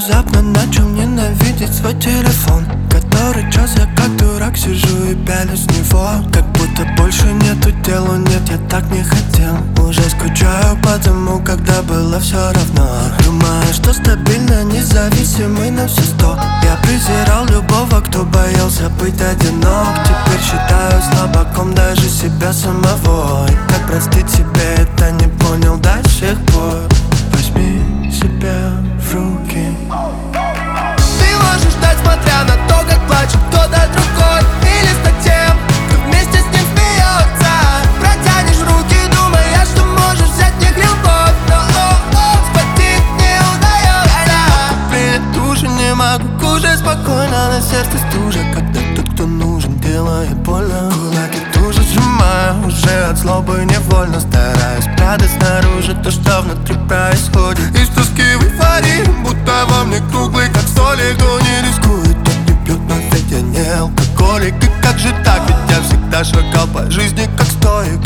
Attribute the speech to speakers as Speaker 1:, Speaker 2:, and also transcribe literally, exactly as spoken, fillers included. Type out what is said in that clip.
Speaker 1: внезапно начал ненавидеть свой телефон. Который час я как дурак сижу и пялюсь в него. Как будто больше нету дела, нет, я так не хотел. Уже скучаю по тому, когда было все равно. Думаю, что стабильно, независимый на все сто. Я презирал любого, кто боялся быть одинок. Теперь считаю слабаком даже себя самого. И как простить себе это не понял до сих пор. Возьми себя в руки.
Speaker 2: Ты можешь ждать, смотря на то, как плачет кто-то другой. Или стать тем, кто вместе с ним смеется. Протянешь руки, думая, что можешь взять в них любовь. Но о-о, схватить не удается.
Speaker 1: Принять душу не могу, кушать спокойно, на сердце стужа. Когда тот, кто нужен, делает больно. Кулаки тоже сжимаю, уже от злобы невольно. Стараюсь прятать снаружи то, что внутри происходит. Из тоски в эйфории, будто во мне круглый, как столик. Кто не рискует, тот не пьет, но ведь я не алкоголик. И как же так, ведь я всегда шагал по жизни как стоик.